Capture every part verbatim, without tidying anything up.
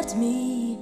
left me,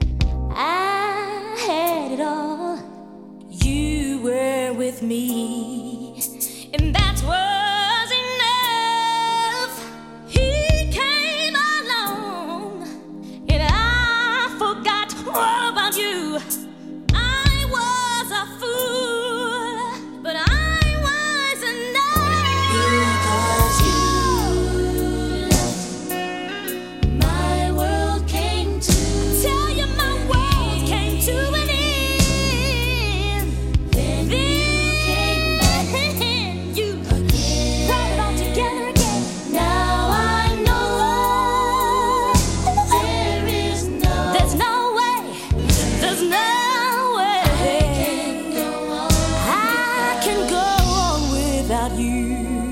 I had it all. You were with me, and that was enough. He came along, and I forgot all about you. I was a fool, but I was enough. Because you left, my world came to tell you my world came to an end. Then, then you came back, and you again. Brought it all together again. Now I know there is no, there's no way, there's no way I can go on, I can go on without you.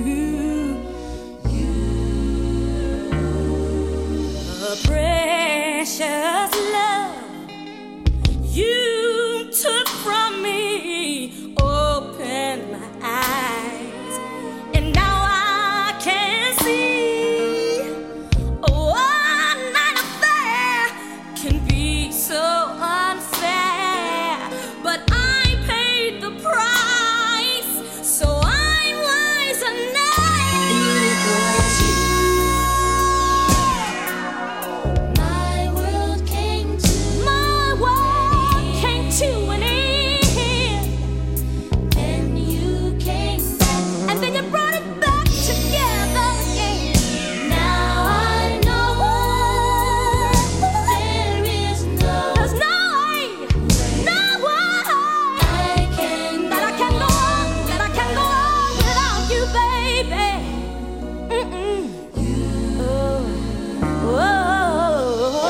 A precious love you took from me, opened my eyes, and now I can see. Oh, one night affair can be so unfair, but I paid the price, so I'm wise enough. Because you, my world came to, my world came to an end. Then you came back, and then you brought it back together again. Now I know there is no, there's no way, no way I can, that I can go on, that I can go on without you, baby. Mm-mm. Oh, oh,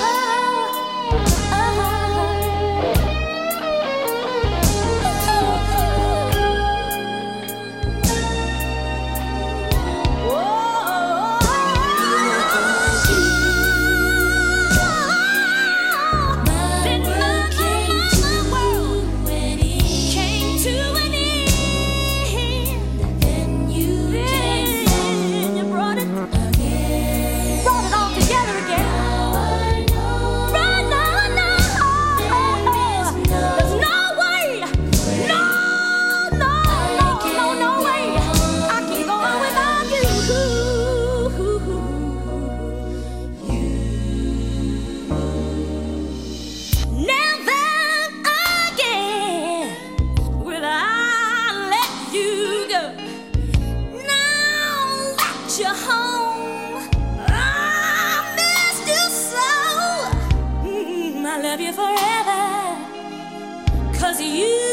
your home, I missed you so. Mm, I love you forever, 'cause you